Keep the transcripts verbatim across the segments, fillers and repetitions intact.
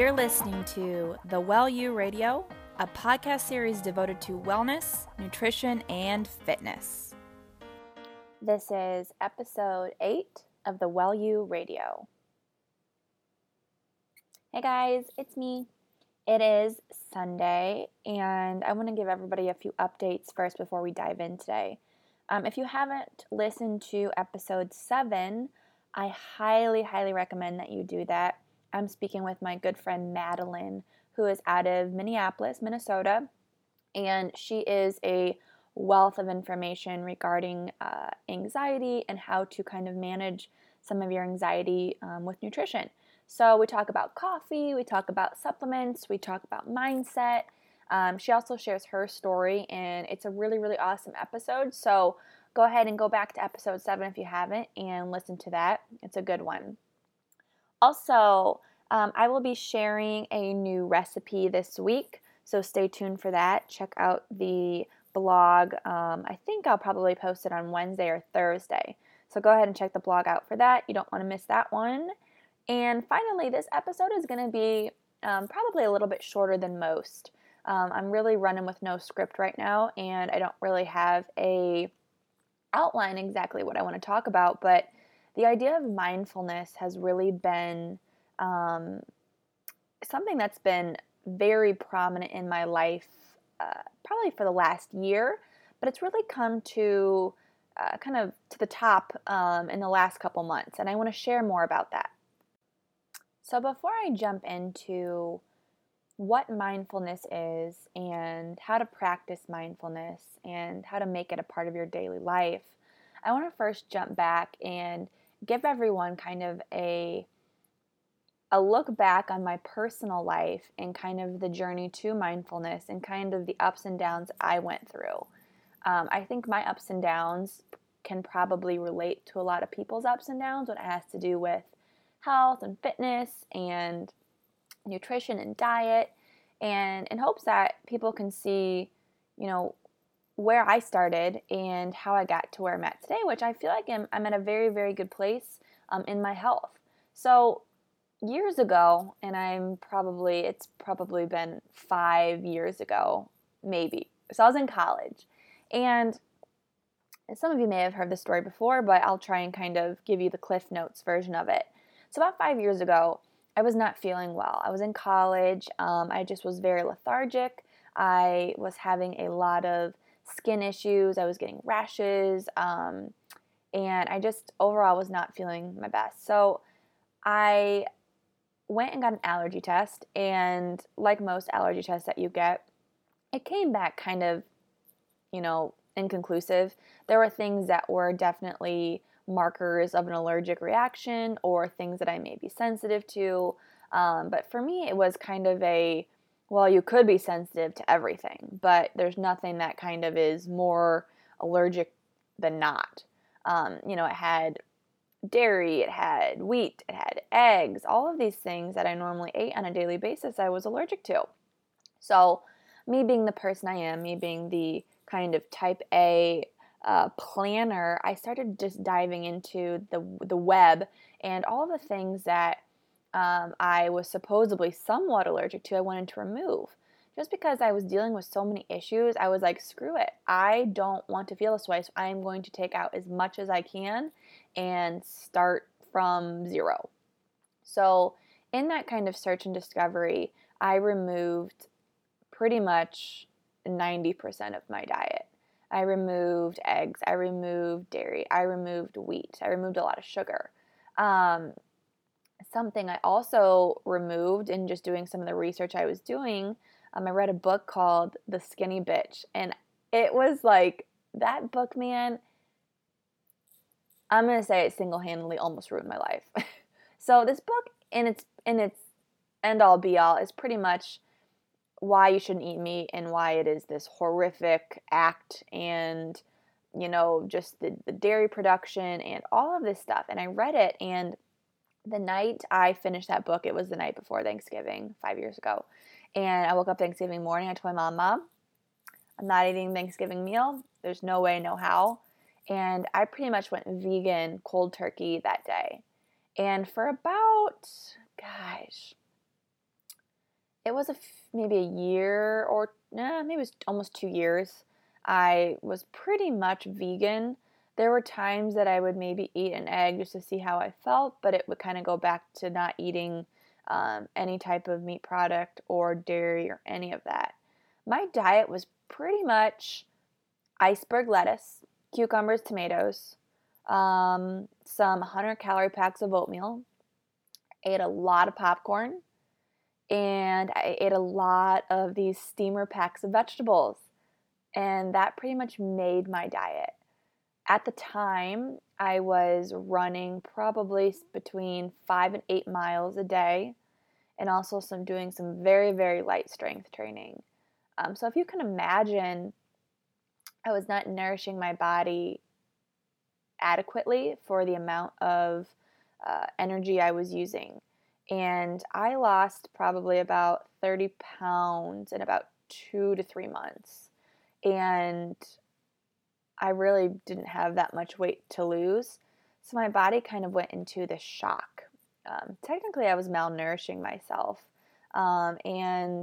You're listening to The Well You Radio, a podcast series devoted to wellness, nutrition, and fitness. This is episode eight of The Well You Radio. Hey guys, it's me. It is Sunday, and I want to give everybody a few updates first before we dive in today. Um, if you haven't listened to episode seven, I highly, highly recommend that you do that. I'm speaking with my good friend Madeline, who is out of Minneapolis, Minnesota, and she is a wealth of information regarding uh, anxiety and how to kind of manage some of your anxiety um, with nutrition. So we talk about coffee, we talk about supplements, we talk about mindset. Um, she also shares her story, and it's a really, really awesome episode. So go ahead and go back to episode seven if you haven't and listen to that. It's a good one. Also, um, I will be sharing a new recipe this week, so stay tuned for that. Check out the blog. Um, I think I'll probably post it on Wednesday or Thursday. So go ahead and check the blog out for that. You don't want to miss that one. And finally, this episode is going to be um, probably a little bit shorter than most. Um, I'm really running with no script right now, and I don't really have a outline exactly what I want to talk about, but the idea of mindfulness has really been um, something that's been very prominent in my life uh, probably for the last year, but it's really come to uh, kind of to the top um, in the last couple months, and I want to share more about that. So before I jump into what mindfulness is and how to practice mindfulness and how to make it a part of your daily life, I want to first jump back and give everyone kind of a a look back on my personal life and kind of the journey to mindfulness and kind of the ups and downs I went through. Um, I think my ups and downs can probably relate to a lot of people's ups and downs when it has to do with health and fitness and nutrition and diet, and in hopes that people can see, you know, where I started and how I got to where I'm at today, which I feel like I'm, I'm at a very, very good place um, in my health. So years ago, and I'm probably, it's probably been five years ago, maybe. So I was in college, and some of you may have heard this story before, but I'll try and kind of give you the Cliff Notes version of it. So about five years ago, I was not feeling well. I was in college. Um, I just was very lethargic. I was having a lot of skin issues. I was getting rashes. Um, and I just overall was not feeling my best. So I went and got an allergy test. And like most allergy tests that you get, it came back kind of, you know, inconclusive. There were things that were definitely markers of an allergic reaction or things that I may be sensitive to. Um, but for me, it was kind of a, well, you could be sensitive to everything, but there's nothing that kind of is more allergic than not. Um, you know, it had dairy, it had wheat, it had eggs, all of these things that I normally ate on a daily basis, I was allergic to. So me being the person I am, me being the kind of type A uh, planner, I started just diving into the the web and all of the things that um, I was supposedly somewhat allergic to, I wanted to remove. Just because I was dealing with so many issues, I was like, screw it. I don't want to feel this way, so I'm going to take out as much as I can and start from zero. So in that kind of search and discovery, I removed pretty much ninety percent of my diet. I removed eggs, I removed dairy, I removed wheat, I removed a lot of sugar. Um, something I also removed in just doing some of the research I was doing, um, I read a book called The Skinny Bitch, and it was like, that book, man, I'm going to say it single-handedly almost ruined my life. So this book, in its, in its end-all be-all, is pretty much why you shouldn't eat meat and why it is this horrific act and, you know, just the, the dairy production and all of this stuff. And I read it, and the night I finished that book, it was the night before Thanksgiving five years ago. And I woke up Thanksgiving morning. I told my mom, Mom, I'm not eating Thanksgiving meal. There's no way, no how. And I pretty much went vegan cold turkey that day. And for about, gosh, it was a f- maybe a year or nah, maybe it was almost two years. I was pretty much vegan. There were times that I would maybe eat an egg just to see how I felt, but it would kind of go back to not eating um, any type of meat product or dairy or any of that. My diet was pretty much iceberg lettuce, cucumbers, tomatoes, um, some one hundred calorie packs of oatmeal. I ate a lot of popcorn, and I ate a lot of these steamer packs of vegetables. And that pretty much made my diet. At the time, I was running probably between five and eight miles a day, and also some doing some very, very light strength training. Um, so if you can imagine, I was not nourishing my body adequately for the amount of uh, energy I was using. And I lost probably about thirty pounds in about two to three months. And I really didn't have that much weight to lose. So my body kind of went into this shock. Um, technically, I was malnourishing myself. Um, and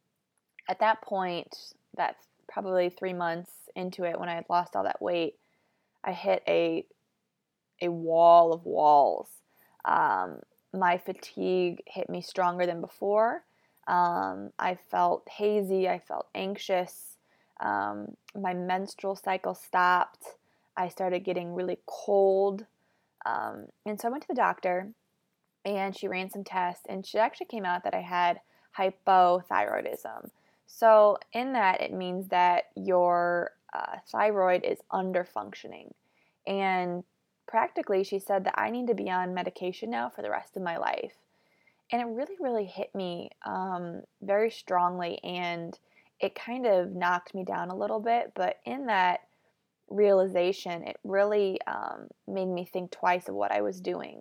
at that point, that's probably three months into it when I had lost all that weight, I hit a a wall of walls. Um, my fatigue hit me stronger than before. Um, I felt hazy. I felt anxious. Um, my menstrual cycle stopped. I started getting really cold. Um, and so I went to the doctor and she ran some tests, and she actually came out that I had hypothyroidism. So, in that, it means that your uh, thyroid is under functioning. And practically, she said that I need to be on medication now for the rest of my life. And it really, really hit me um, very strongly, and it kind of knocked me down a little bit. But in that realization, it really um, made me think twice of what I was doing.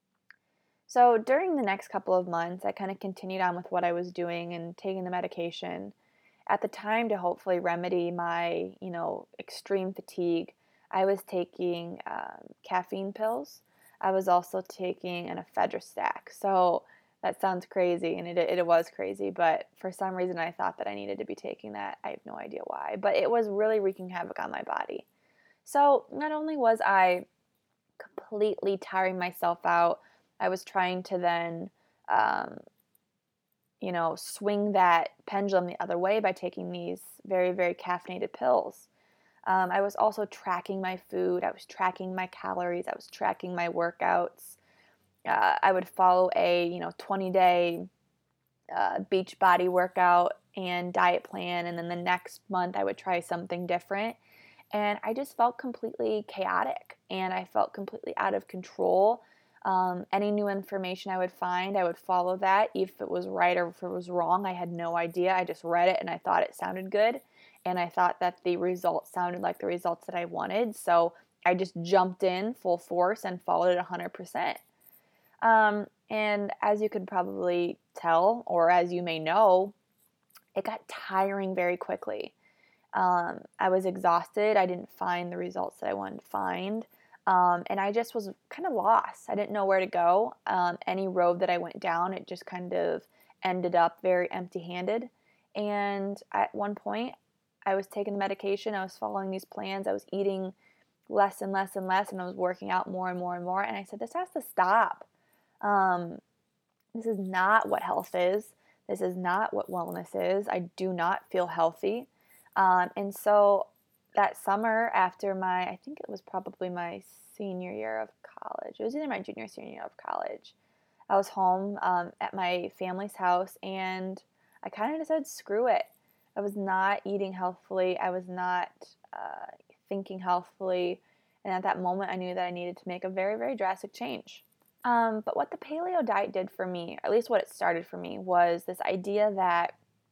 So during the next couple of months, I kind of continued on with what I was doing and taking the medication. At the time, to hopefully remedy my, you know, extreme fatigue, I was taking um, caffeine pills. I was also taking an ephedra-stack. So that sounds crazy, and it, it was crazy, but for some reason I thought that I needed to be taking that. I have no idea why, but it was really wreaking havoc on my body. So not only was I completely tiring myself out, I was trying to then, um, you know, swing that pendulum the other way by taking these very, very caffeinated pills. Um, I was also tracking my food. I was tracking my calories. I was tracking my workouts. Uh, I would follow a, you know, twenty day uh, beach body workout and diet plan. And then the next month I would try something different. And I just felt completely chaotic, and I felt completely out of control. Um, any new information I would find, I would follow that. If it was right or if it was wrong, I had no idea. I just read it and I thought it sounded good. And I thought that the results sounded like the results that I wanted. So I just jumped in full force and followed it one hundred percent. Um, and as you could probably tell, or as you may know, it got tiring very quickly. Um, I was exhausted. I didn't find the results that I wanted to find. Um, and I just was kind of lost. I didn't know where to go. Um, any road that I went down, it just kind of ended up very empty handed. And at one point, I was taking the medication. I was following these plans. I was eating less and less and less. And I was working out more and more and more. And I said, this has to stop. Um, this is not what health is. This is not what wellness is. I do not feel healthy. Um, and so that summer after my, I think it was probably my senior year of college. It was either my junior or senior year of college. I was home um, at my family's house, and I kind of decided, screw it. I was not eating healthfully. I was not uh, thinking healthfully. And at that moment, I knew that I needed to make a very, very drastic change. Um, but what the paleo diet did for me, or at least what it started for me, was this idea that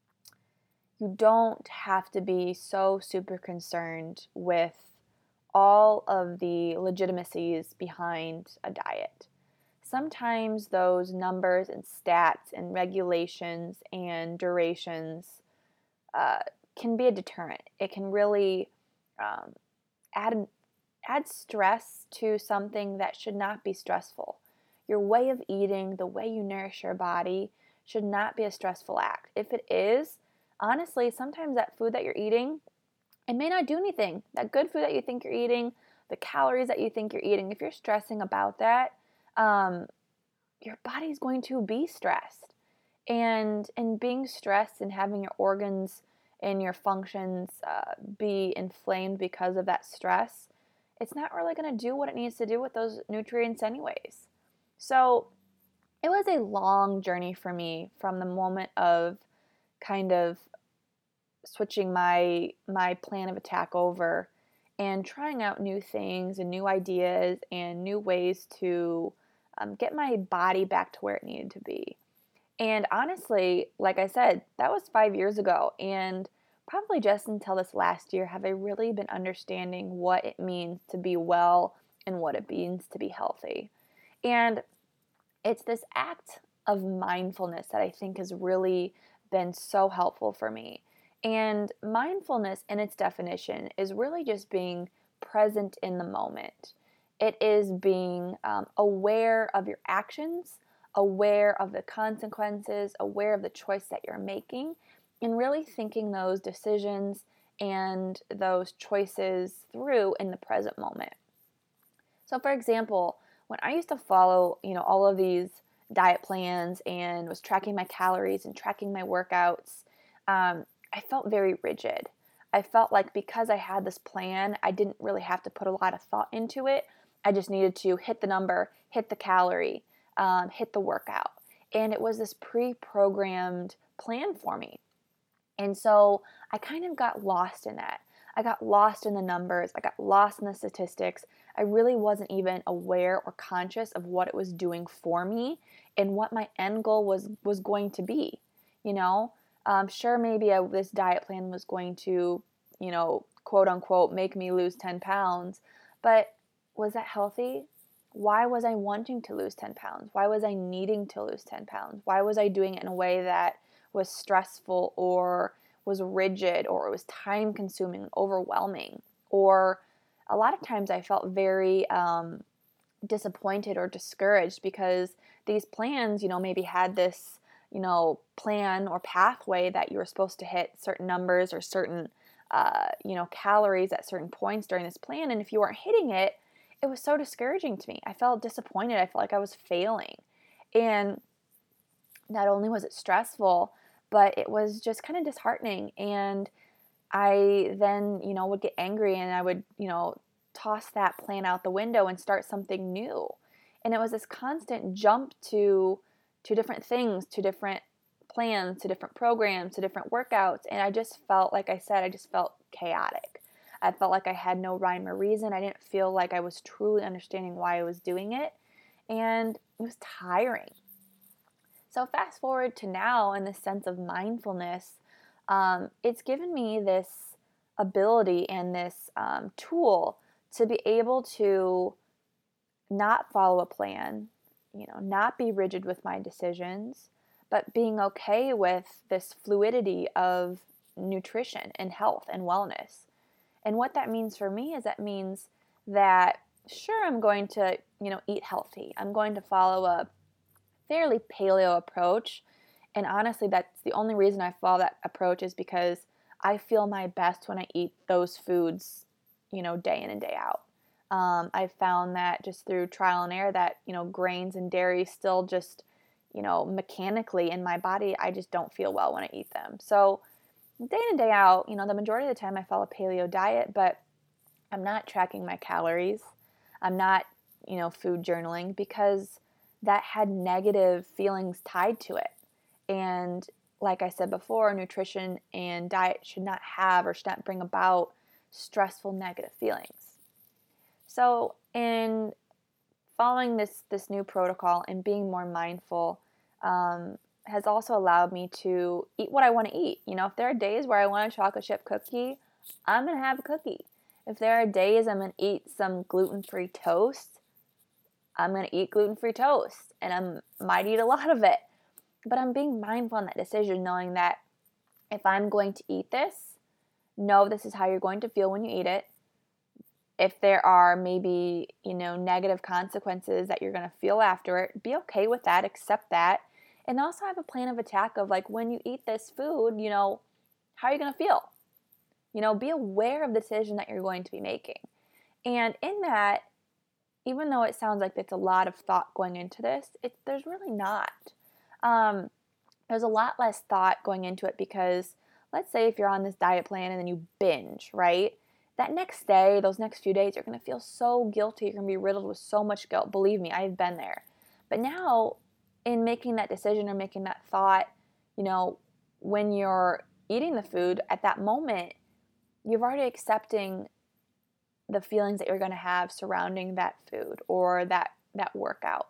you don't have to be so super concerned with all of the legitimacies behind a diet. Sometimes those numbers and stats and regulations and durations uh, can be a deterrent. It can really um, add add stress to something that should not be stressful. Your way of eating, the way you nourish your body, should not be a stressful act. If it is, honestly, sometimes that food that you're eating, it may not do anything. That good food that you think you're eating, the calories that you think you're eating, if you're stressing about that, um, your body's going to be stressed. And and being stressed and having your organs and your functions uh, be inflamed because of that stress, it's not really going to do what it needs to do with those nutrients anyways. So it was a long journey for me from the moment of kind of switching my my plan of attack over and trying out new things and new ideas and new ways to um, get my body back to where it needed to be. And honestly, like I said, that was five years ago. And probably just until this last year have I really been understanding what it means to be well and what it means to be healthy. And it's this act of mindfulness that I think has really been so helpful for me. And mindfulness, in its definition, is really just being present in the moment. It is being um, aware of your actions, aware of the consequences, aware of the choice that you're making, and really thinking those decisions and those choices through in the present moment. So, for example, when I used to follow, you know, all of these diet plans and was tracking my calories and tracking my workouts, um, I felt very rigid. I felt like because I had this plan, I didn't really have to put a lot of thought into it. I just needed to hit the number, hit the calorie, um, hit the workout. And it was this pre-programmed plan for me. And so I kind of got lost in that. I got lost in the numbers. I got lost in the statistics. I really wasn't even aware or conscious of what it was doing for me and what my end goal was was going to be. You know, um, sure, maybe I, this diet plan was going to, you know, quote unquote, make me lose ten pounds. But was that healthy? Why was I wanting to lose ten pounds? Why was I needing to lose ten pounds? Why was I doing it in a way that was stressful or was rigid or it was time consuming, overwhelming? Or a lot of times I felt very um, disappointed or discouraged because these plans, you know, maybe had this, you know, plan or pathway that you were supposed to hit certain numbers or certain, uh, you know, calories at certain points during this plan. And if you weren't hitting it, it was so discouraging to me. I felt disappointed. I felt like I was failing. And not only was it stressful, but it was just kind of disheartening. And I then, you know, would get angry and I would, you know, toss that plan out the window and start something new. And it was this constant jump to to different things, to different plans, to different programs, to different workouts. And I just felt, like I said, I just felt chaotic. I felt like I had no rhyme or reason. I didn't feel like I was truly understanding why I was doing it. And it was tiring. So fast forward to now in the sense of mindfulness, um, it's given me this ability and this um, tool to be able to not follow a plan, you know, not be rigid with my decisions, but being okay with this fluidity of nutrition and health and wellness. And what that means for me is that means that sure, I'm going to, you know, eat healthy. I'm going to follow a fairly paleo approach. And honestly, that's the only reason I follow that approach is because I feel my best when I eat those foods, you know, day in and day out. Um, I've found that just through trial and error that, you know, grains and dairy still just, you know, mechanically in my body, I just don't feel well when I eat them. So day in and day out, you know, the majority of the time I follow a paleo diet, but I'm not tracking my calories. I'm not, you know, food journaling because that had negative feelings tied to it. And like I said before, nutrition and diet should not have or should not bring about stressful negative feelings. So in following this, this new protocol and being more mindful, um, has also allowed me to eat what I want to eat. You know, if there are days where I want a chocolate chip cookie, I'm going to have a cookie. If there are days I'm going to eat some gluten-free toast, I'm going to eat gluten-free toast. And I might eat a lot of it. But I'm being mindful in that decision, knowing that if I'm going to eat this, know this is how you're going to feel when you eat it. If there are maybe, you know, negative consequences that you're going to feel after it, be okay with that, accept that, And also have a plan of attack of like, when you eat this food, you know, how are you going to feel? You know, be aware of the decision that you're going to be making. And in that, even though it sounds like it's a lot of thought going into this, it, there's really not. Um, there's a lot less thought going into it because let's say if you're on this diet plan and then you binge, right? That next day, those next few days, you're going to feel so guilty. You're going to be riddled with so much guilt. Believe me, I've been there. But now, in making that decision or making that thought, you know, when you're eating the food at that moment, you're already accepting the feelings that you're going to have surrounding that food or that, that workout.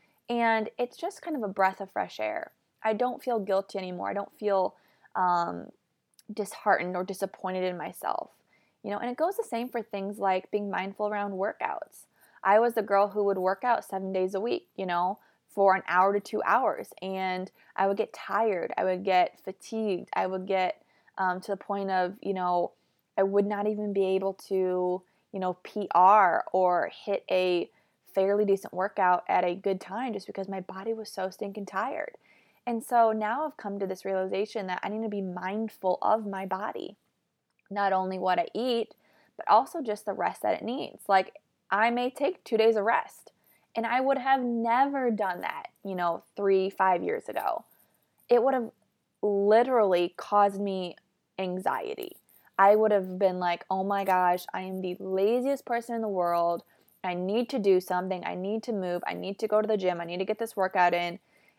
And it's just kind of a breath of fresh air. I don't feel guilty anymore. I don't feel um, disheartened or disappointed in myself. You know, and it goes the same for things like being mindful around workouts. I was the girl who would work out seven days a week, you know, for an hour to two hours. And I would get tired. I would get fatigued. I would get um, to the point of, you know, I would not even be able to, you know, P R or hit a fairly decent workout at a good time just because my body was so stinking tired. And so now I've come to this realization that I need to be mindful of my body. Not only what I eat, but also just the rest that it needs. Like, I may take two days of rest, and I would have never done that, you know, three, five years ago. It would have literally caused me anxiety. I would have been like, oh my gosh, I am the laziest person in the world. I need to do something. I need to move. I need to go to the gym. I need to get this workout in.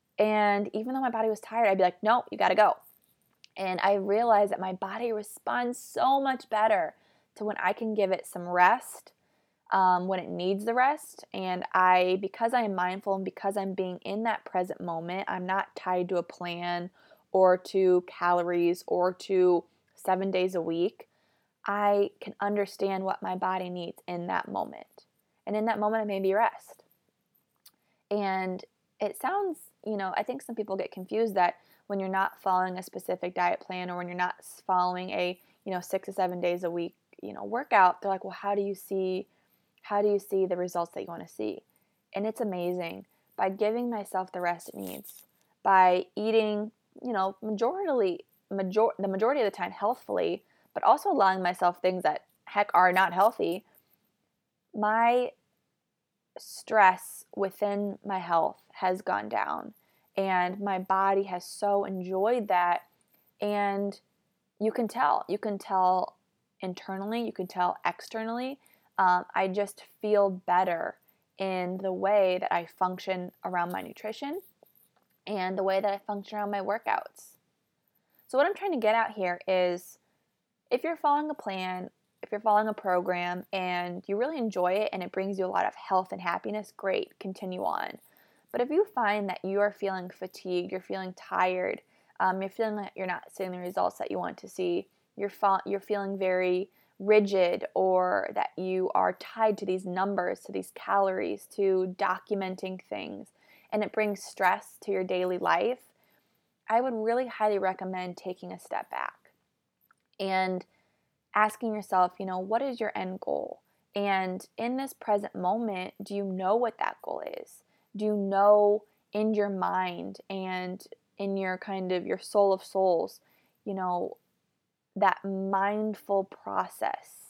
And even though my body was tired, I'd be like, no, you got to go. And I realized that my body responds so much better to when I can give it some rest, um, when it needs the rest. And I, because I am mindful and because I'm being in that present moment, I'm not tied to a plan or to calories or to seven days a week. I can understand what my body needs in that moment. And in that moment, it may be rest. And it sounds, you know, I think some people get confused that when you're not following a specific diet plan or when you're not following a, you know, six to seven days a week, you know, workout, they're like, well, how do you see, how do you see the results that you want to see? And it's amazing. By giving myself the rest it needs, by eating, you know, majority, major, the majority of the time healthfully, but also allowing myself things that heck are not healthy, my stress within my health has gone down. And my body has so enjoyed that. And you can tell. You can tell internally. You can tell externally. Um, I just feel better in the way that I function around my nutrition and the way that I function around my workouts. So what I'm trying to get at here is if you're following a plan, if you're following a program and you really enjoy it and it brings you a lot of health and happiness, great, continue on. But if you find that you are feeling fatigued, you're feeling tired, um, you're feeling like you're not seeing the results that you want to see, you're, fa- you're feeling very rigid, or that you are tied to these numbers, to these calories, to documenting things, and it brings stress to your daily life, I would really highly recommend taking a step back and asking yourself, you know, what is your end goal? And in this present moment, do you know what that goal is? Do you know in your mind and in your kind of your soul of souls, you know, that mindful process?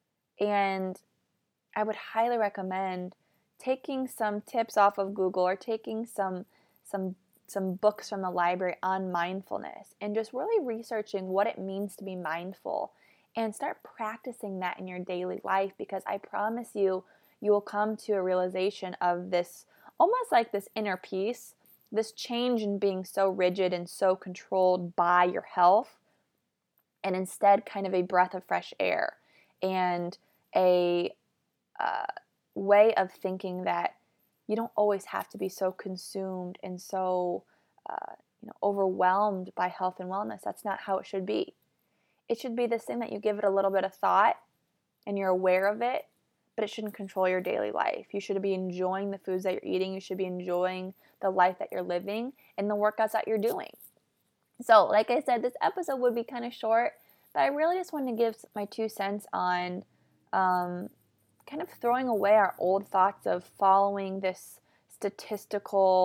And I would highly recommend taking some tips off of Google or taking some some some books from the library on mindfulness and just really researching what it means to be mindful and start practicing that in your daily life, because I promise you, you will come to a realization of this, almost like this inner peace, this change in being so rigid and so controlled by your health, and instead kind of a breath of fresh air and a uh, way of thinking that you don't always have to be so consumed and so uh, you know, overwhelmed by health and wellness. That's not how it should be. It should be this thing that you give it a little bit of thought and you're aware of it, but it shouldn't control your daily life. You should be enjoying the foods that you're eating. You should be enjoying the life that you're living and the workouts that you're doing. So, like I said, this episode would be kind of short, but I really just wanted to give my two cents on um, kind of throwing away our old thoughts of following this statistical,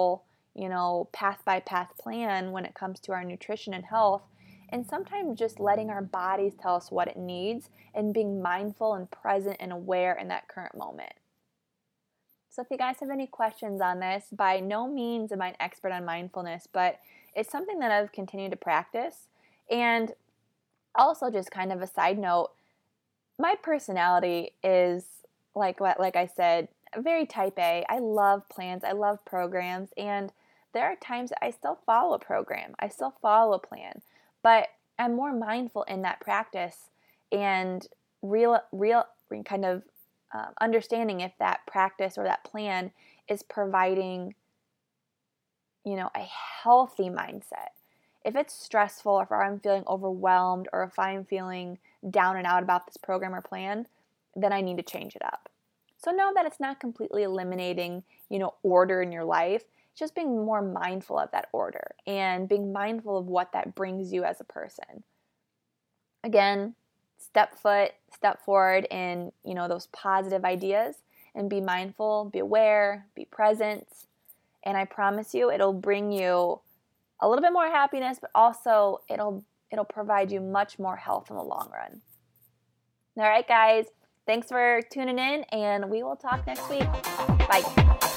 you know, path by path plan when it comes to our nutrition and health. And sometimes just letting our bodies tell us what it needs and being mindful and present and aware in that current moment. So if you guys have any questions on this, by no means am I an expert on mindfulness, but it's something that I've continued to practice. And also, just kind of a side note, my personality is, like what like I said, very type A. I love plans, I love programs, and there are times that I still follow a program. I still follow a plan, but I'm more mindful in that practice and real real kind of um, understanding if that practice or that plan is providing, you know, a healthy mindset. If it's stressful, or if I'm feeling overwhelmed, or if I'm feeling down and out about this program or plan, then I need to change it up. So know that it's not completely eliminating, you know, order in your life. It's just being more mindful of that order and being mindful of what that brings you as a person. Again, step foot, step forward in, you know, those positive ideas and be mindful, be aware, be present. And I promise you, it'll bring you a little bit more happiness, but also it'll it'll provide you much more health in the long run. All right, guys, thanks for tuning in, and we will talk next week. Bye.